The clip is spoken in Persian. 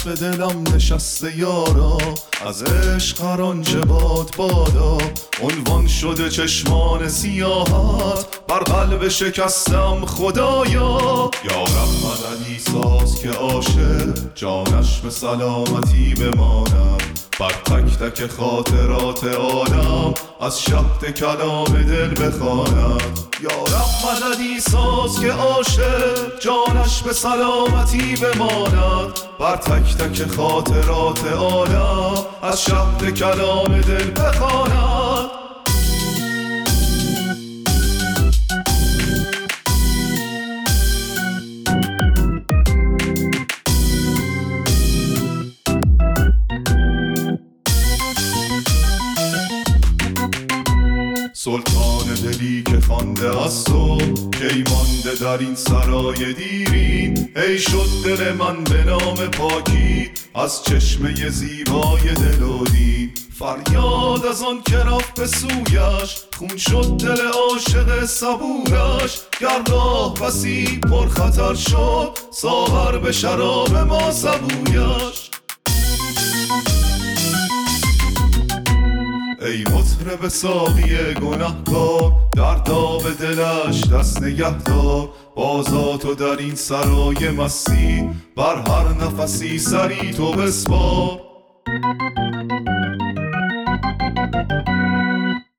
به دلم نشسته یارا، از عشق هر آنچه باد بادا. عنوان شده چشمان سیاحت بر قلب شکستم خدایا. یارب مددی ساز که عاشق جانش به سلامتی بماند، بر تک تک خاطرات آدم از شهد کلام دل بخواند. یارب مددی ساز که عاشق جانش به سلامتی بماند، بر تک تک خاطرات آدم از شهد کلام دل بخواند. سلطان دلی که خوانده از تو، کی مانده در این سرای دیرین. ای شد دل من به نام پاکی از چشمه زیبای دل و دین. فریاد از آن که رفت به سویش، خون شد دل عاشق صبورش. گر راه وسیع پر خطر شد، ساغر به شراب ما سبویش. ای مطرب ساقی گنهکار، در داغ دلش دست نگه دار. بازا تو در این سرای مستی، بر هر نفسی سری تو بسپار.